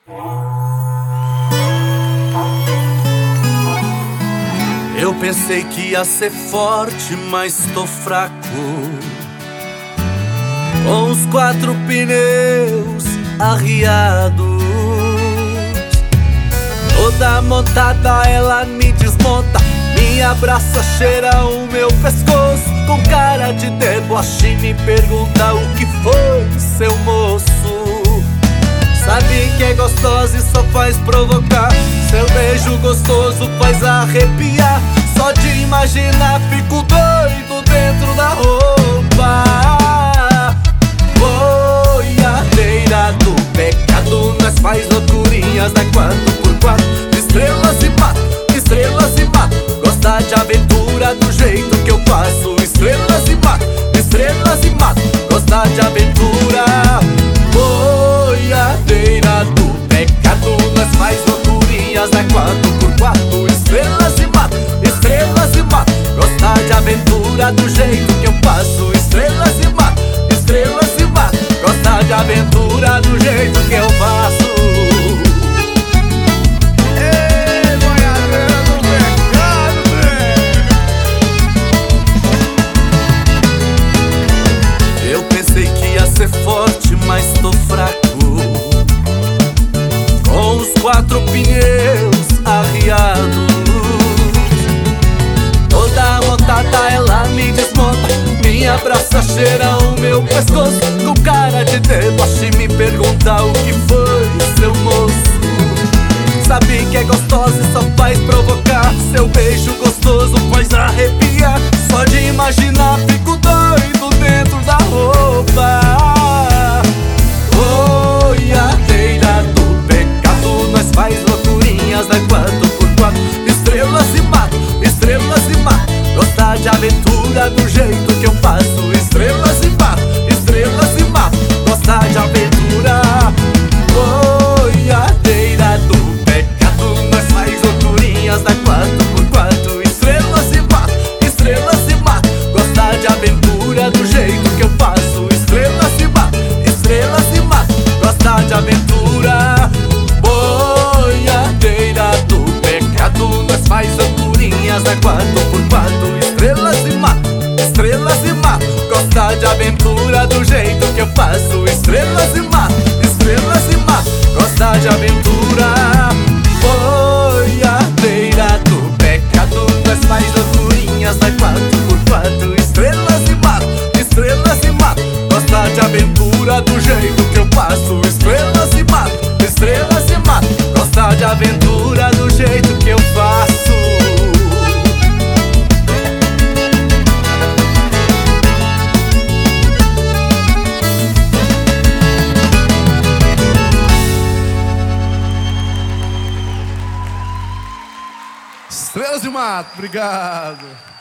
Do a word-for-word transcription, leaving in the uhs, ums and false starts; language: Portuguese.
Eu pensei que ia ser forte, mas tô fraco. Com os quatro pneus arriados, toda montada ela me desmonta, me abraça, cheira o meu pescoço, com cara de deboche me pergunta o que foi, seu moço. Sabe que é gostosa e só faz provocar, seu beijo gostoso faz arrepiar. Só de imaginar fico doido dentro da roupa. Boiadeira do pecado, nós faz loucurinhas da quatro por quatro. Estrelas e mato, estrelas e mato, gosta de aventura do jeito que eu faço. Estrelas e mato, estrelas e mato, gosta de aventura. Boiadeira do pecado, nós faz loucurinhas da quatro por quatro. Estrelas e mato, estrelas e mato, gosta de aventura do jeito que eu faço. Estrelas e mato, estrelas e mato, gosta de aventura do jeito que eu faço. Ei, boiadeira do pecado, velho. Eu pensei que ia ser forte, mas tô fraco. Com os quatro pneus arriados, toda montada ela me desmonta, me abraça, cheira o meu pescoço, com cara de deboche me pergunta o que foi, seu moço. Sabe que é gostosa e só faz provocar, seu beijo gostoso faz arrepiar. Só de imaginar fico doido dentro da roupa. Boiadeira do pecado, nós faz loucurinhas da quatro por quatro. Estrelas e mato, estrelas e mato, gosta de aventura do jeito que eu faço. Estrelas e mato, estrelas e mato, gosta de aventura. Boiadeira do pecado, nós faz loucurinhas da quatro por quatro. Estrelas e mato, estrelas e mato, gosta de aventura do jeito que eu faço. Estrelas e mato, estrelas e mato, gosta de aventura. Boiadeira do pecado, nós faz loucurinhas da quatro por quatro. Estrelas e mato, estrelas e mato, gosta de aventura do jeito que eu faço. Estrelas e mato, estrelas e mato, gosta de aventura. Boiadeira do pecado, nós faz loucurinhas da quatro por quatro. Estrelas e mato, estrelas e mato, gosta de aventura do jeito que eu faço. Estrelas e mato, estrelas e mato, gosta de aventura do jeito que eu faço. Estrelas e mato, obrigado.